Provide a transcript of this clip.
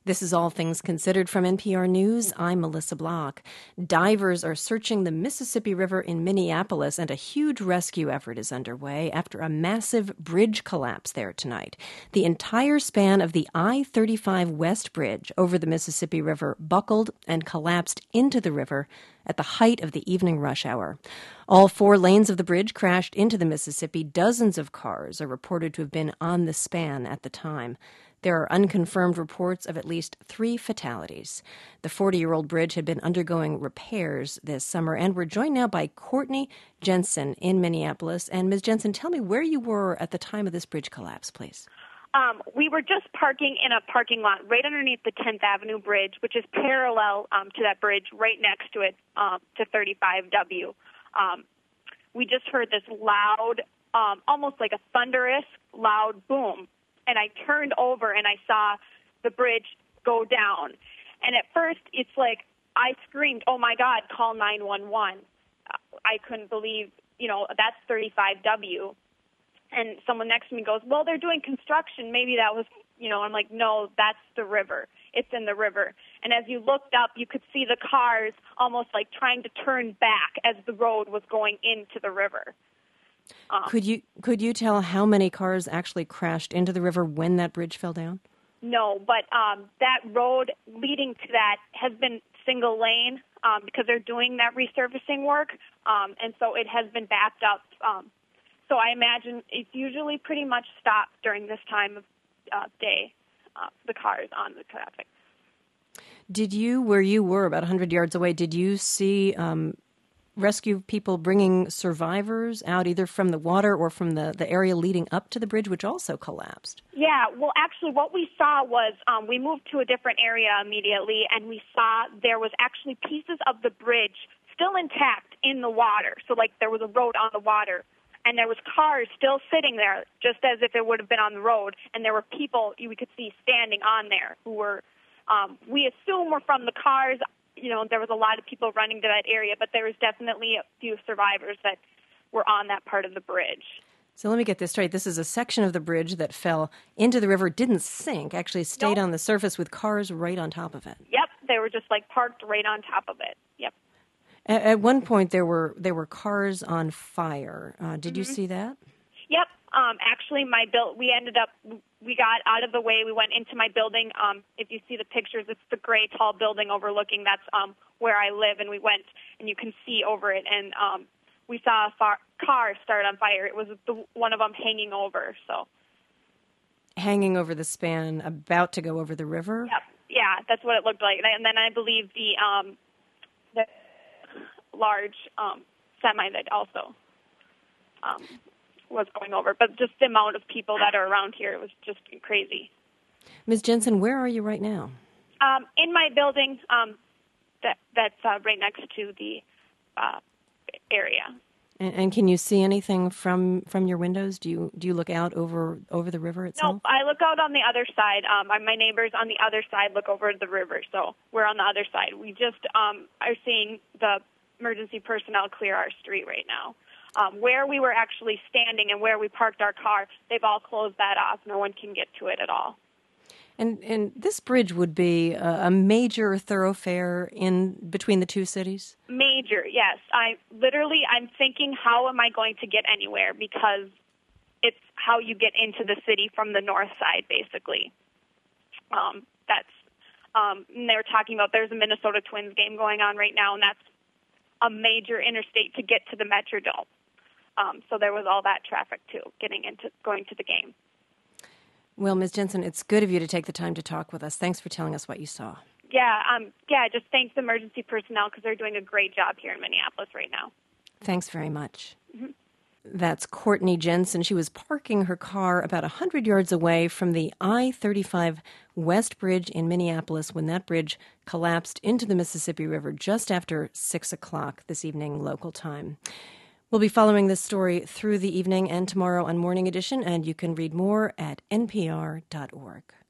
This is All Things Considered from NPR News. I'm Melissa Block. Divers are searching the Mississippi River in Minneapolis, and a huge rescue effort is underway after a massive bridge collapse there tonight. The entire span of the I-35 West Bridge over the Mississippi River buckled and collapsed into the river at the height of the evening rush hour. All 4 lanes of the bridge crashed into the Mississippi. Dozens of cars are reported to have been on the span at the time. There are unconfirmed reports of at least 3 fatalities. The 40-year-old bridge had been undergoing repairs this summer, and we're joined now by Courtney Jensen in Minneapolis. And Ms. Jensen, tell me where you were at the time of this bridge collapse, please. We were just parking in a parking lot right underneath the 10th Avenue Bridge, which is parallel to that bridge, right next to it, to 35W. We just heard this loud, almost like a thunderous, loud boom. And I turned over and I saw the bridge go down. And at first, it's like I screamed, "Oh, my God, call 911. I couldn't believe, that's 35W. And someone next to me goes, "Well, they're doing construction. Maybe that was, I'm like, "No, that's the river. It's in the river." And as you looked up, you could see the cars almost like trying to turn back as the road was going into the river. Could you tell how many cars actually crashed into the river when that bridge fell down? No, but that road leading to that has been single lane because they're doing that resurfacing work, and so it has been backed up. So I imagine it's usually pretty much stopped during this time of day, the cars on the traffic. Did you, where you were about 100 yards away, did you see rescue people bringing survivors out either from the water or from the area leading up to the bridge, which also collapsed? Yeah, well, actually what we saw was we moved to a different area immediately, and we saw there was actually pieces of the bridge still intact in the water. So, like, there was a road on the water, and there was cars still sitting there just as if it would have been on the road, and there were people we could see standing on there who were, we assume were from the cars. There was a lot of people running to that area, but there was definitely a few survivors that were on that part of the bridge. So let me get this straight. This is a section of the bridge that fell into the river, didn't sink, actually stayed on the surface with cars right on top of it. Yep, they were just parked right on top of it. Yep. At one point, there were cars on fire. Did you see that? Yep. Actually, we got out of the way. We went into my building. If you see the pictures, it's the gray, tall building overlooking. That's where I live, and we went, and you can see over it. And we saw a car start on fire. It was one of them hanging over. So hanging over the span, about to go over the river. Yep. Yeah, that's what it looked like. And then I believe the large semi that also was going over, but just the amount of people that are around here was just crazy. Ms. Jensen, where are you right now? In my building, that's right next to the area. And can you see anything from your windows? Do you look out over the river itself? No, I look out on the other side. My neighbors on the other side look over the river, so we're on the other side. We just are seeing the emergency personnel clear our street right now. Where we were actually standing and where we parked our car, they've all closed that off. No one can get to it at all. And this bridge would be a major thoroughfare in between the two cities? Major, yes. I'm thinking, how am I going to get anywhere? Because it's how you get into the city from the north side, basically. And they were talking about there's a Minnesota Twins game going on right now, and that's a major interstate to get to the Metrodome. So there was all that traffic, too, going to the game. Well, Ms. Jensen, it's good of you to take the time to talk with us. Thanks for telling us what you saw. Yeah, just thanks the emergency personnel because they're doing a great job here in Minneapolis right now. Thanks very much. Mm-hmm. That's Courtney Jensen. She was parking her car about 100 yards away from the I-35 West Bridge in Minneapolis when that bridge collapsed into the Mississippi River just after 6 o'clock this evening, local time. We'll be following this story through the evening and tomorrow on Morning Edition, and you can read more at npr.org.